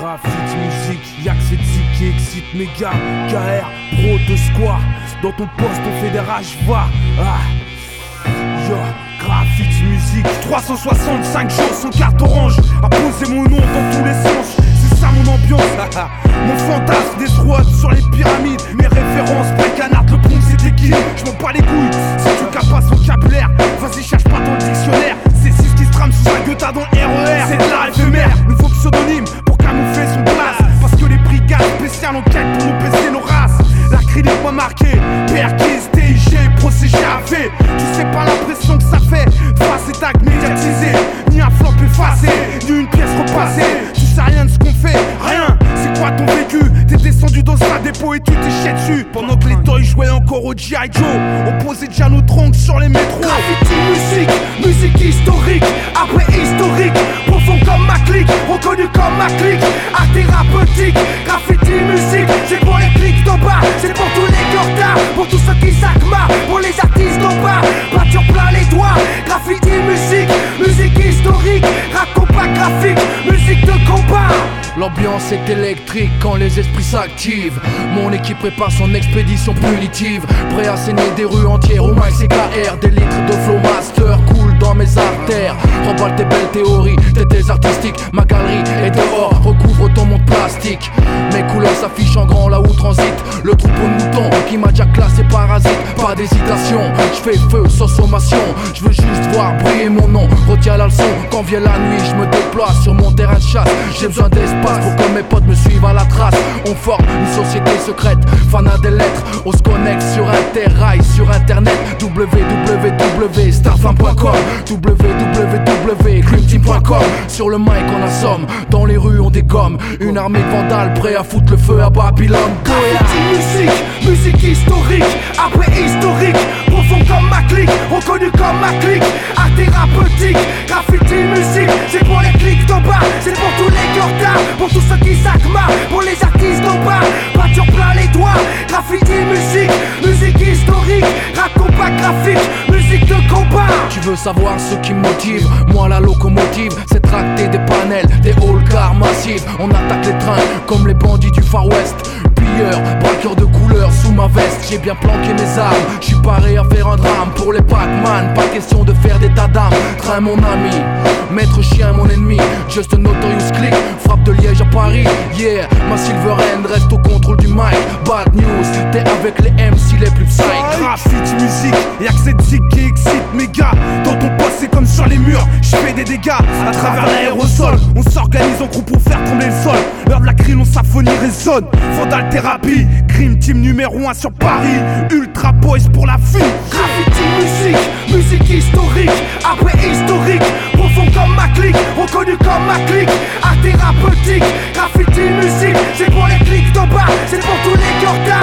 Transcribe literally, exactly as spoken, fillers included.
Graffiti musique, y'a que cette zik qui excite mes gars. K R, pro de square. Dans ton poste on fait des rages, va. Ah. Yo, graffiti musique. trois cent soixante-cinq jours sans carte orange. À poser mon nom dans tous les sens. C'est ça mon ambiance. Mon fantasme des squats sur les pyramides. Mes références, Breakanart, le pont c'était qui. Je m'en bats les couilles. Si tu capes pas son vocabulaire, vas-y cherche pas dans le dictionnaire. C'est six qui se trame sous un guetta dans le R E R. C'est de l'art éphémère, nouveau pseudonyme pour camoufler son place. Parce que les brigades spéciales enquêtent pour nous baisser nos races. L'acrylique m'a marqué, Perkins, T I G, procès G A V. Tu sais pas l'impression que ça fait, face et tag médiatisé. Ni un flop effacé, ni une pièce repassée. Tu sais rien de ce qu'on fait, rien. C'est quoi ton vécu? T'es descendu dans un dépôt et tu t'es chié dessus. Pendant que les toys jouaient encore au G I Joe, on posait déjà nos troncs sur les métros. Graffiti musique, musique historique, après historique, profond comme ma clique, reconnu comme ma clique, art thérapeutique. Graffiti musique, c'est pour les clics d'en bas, c'est pour tous les cordas, pour tous ceux qui s'acmarent, pour les artistes d'en bas, peinture plein les doigts. Graffiti musique, musique historique, rap compact graphique, musique de combat. L'ambiance est électrique quand les esprits s'activent. Mon équipe prépare son expédition punitive. Prêt à saigner des rues entières au max C K R. Des litres de flow master coulent dans mes artères. Remballe tes belles théories, tes thèses artistiques. Ma galerie est dehors, recouvre ton monde plastique. Mes couleurs s'affichent en grand là où transite le troupeau de moutons qui m'a déjà classé parasite. Pas d'hésitation, je fais feu sans sommation. Je veux juste voir briller mon nom. Retiens la leçon, quand vient la nuit je me déploie sur mon terrain de chasse. J'ai besoin d'espace pour que mes potes me suivent à la trace. On forme une société secrète, fanat des lettres. On se connecte sur Interrail, sur internet. w w w point starfam point com, w w w point creamteam point com. Sur le mic on assomme, dans les rues on dégomme. Une armée de vandales prêt à foutre le feu à Babylone. Graffiti musique, musique historique, après historique, profond comme ma clique, reconnu comme ma clique, art thérapeutique. Graffiti musique, c'est pour les clics d'en bas, c'est pour tous les cordas, pour tous ceux qui s'acmarent, pour les artistes d'en bas, peinture plein les doigts. Graffiti musique, musique historique, rap compact graphique, musique de combat. Tu veux savoir ce qui me motive? Moi la locomotive, c'est tracter des panels, des hall cars massifs. On attaque les trains comme les bandits du Far West. Pilleur, braqueur de couleur sous ma veste. J'ai bien planqué mes armes, j'suis paré à faire un drame. Pour les Pac-Man, pas question de faire des tas d'âmes. Train mon ami, maître chien mon ennemi. Just a notorious click, frappe de Liège à Paris. Yeah, ma Silver End reste au contrôle du mic. Bad news, t'es avec les M C les plus psych. Graffiti musique, y'a que cette zik qui excite mes gars. Dans ton poste c'est comme sur les murs, j'fais des dégâts à travers l'aérosol. On s'organise en groupe pour faire tomber le sol. L'heure de la grille, on symphonie résonne. Vandal thérapie, Crime Team numéro un sur Paris. Ultra Boys pour la vie. Graffiti musique, musique historique, après historique, profond comme ma clique, reconnu comme ma clique, art thérapeutique. Graffiti musique, c'est pour les clics d'en bas, c'est pour tous les cordas,